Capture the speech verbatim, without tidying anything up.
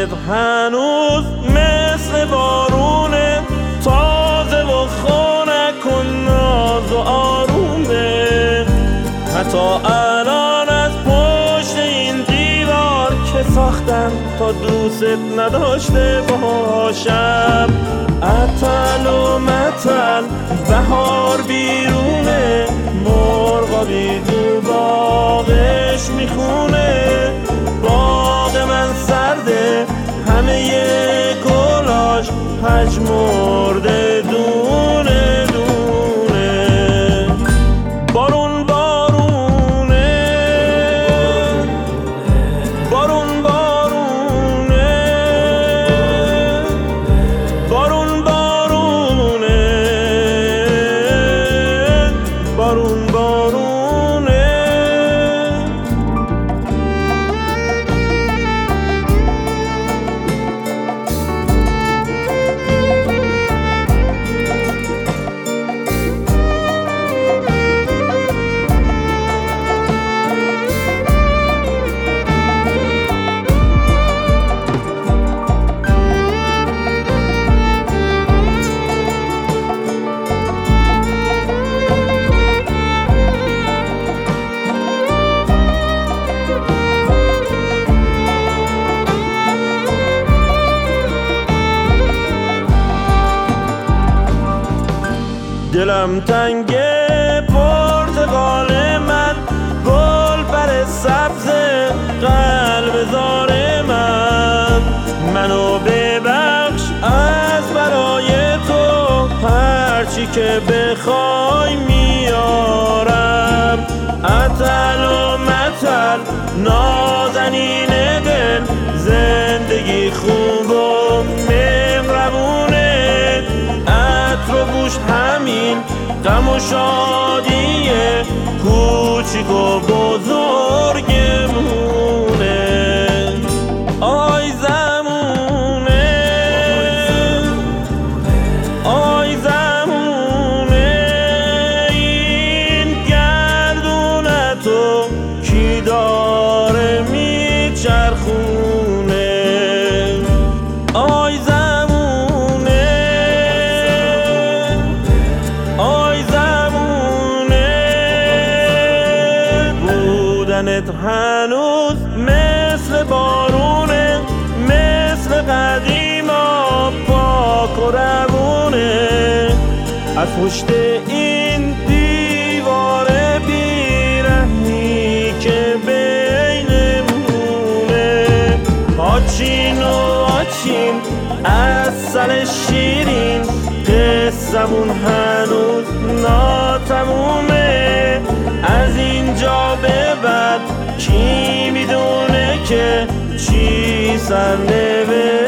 بودنت هنوز مثل بارونه، تازه و خنک و ناز و آرومه. حتی الان از پشت این دیوار که ساختم تا دوست نداشته باشم، عطل و مطل بهار بیرونه، مرغا بی دو باغش میخونه. باغ من سرده همه گلاش پژمرده دونه دونه. بارون بارونه بارون بارونه بارون بارونه بارون بارونه. دلم تنگه پرتقال من، گل بر سبز قلب زار من. منو ببخش از برای تو، هرچی که بخوای میارم. عطل و مطل نازنین دل، زندگی خوب و مهربونه. عطر و بوش همین غم و شادیه، کوچیک و بزرگمونه. آی زمونه آی زمونه، این گردونتو کی داره میچرخونه. آی زمونه آی زمونه، بودنت هنوز مثل بارونه، مثل قدیما پاک و روونه. از پشت این دیوار بیرحمی که بینمونه، آچین و آچین عسل شیرین، قصمون هنوز ناتمومه. از اینجا به بعد کی میدونه که چی سرنوشته.